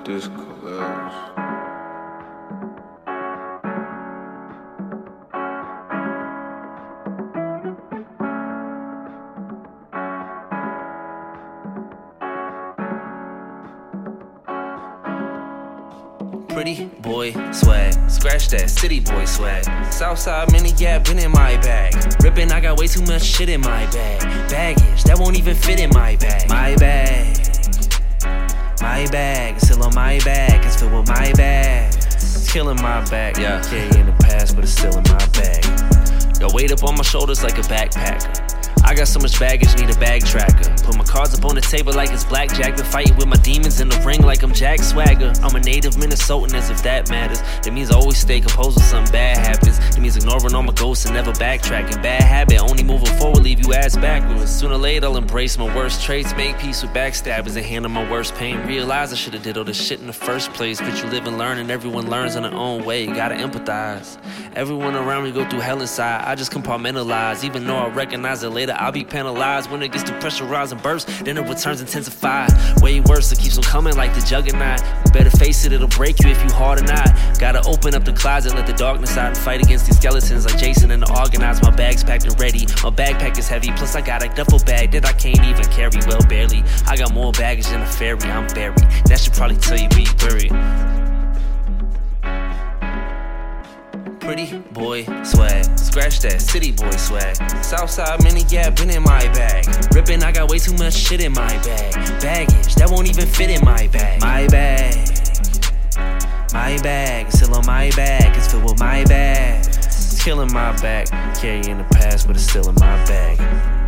this collapse. Pretty boy swag, scratch that city boy swag. Southside mini gap been in my bag. Rippin', I got way too much shit in my bag. Baggage that won't even fit in my bag. My bag, it's still on my bag. It's filled with my bag. It's killing my back. Yeah, in the past, but it's still in my bag. Got weight up on my shoulders like a backpacker. I got so much baggage, need a bag tracker. Put my cards up on the table like it's blackjack. Been fighting with my demons in the ring like I'm Jack Swagger. I'm a native Minnesotan, as if that matters. That means I always stay composed when something bad happens. It means ignoring all my ghosts and never backtracking. Bad habit, only moving forward, leave you ass backwards. Sooner or later I'll embrace my worst traits, make peace with backstabbers and handle my worst pain. Realize I should've did all this shit in the first place. But you live and learn and everyone learns in their own way. You gotta empathize. Everyone around me go through hell inside. I just compartmentalize. Even though I recognize it later, I'll be penalized. When it gets to pressurize and burst, then it returns intensified. Way worse, it keeps on coming like the juggernaut. You better face it, it'll break you if you hard or not. Gotta open up the closet, let the darkness out and fight against these skeletons like Jason and the Argonauts. My bag's packed and ready, my backpack is heavy. Plus I got a duffel bag that I can't even carry, well barely. I got more baggage than a ferry, I'm buried. That should probably tell you be buried. Pretty boy swag, scratch that city boy swag. Southside mini gap been in my bag. Rippin', I got way too much shit in my bag. Baggage that won't even fit in my bag. My bag, it's still on my bag. It's filled with my bag. It's killing my back. Carrying the past, but it's still in my bag.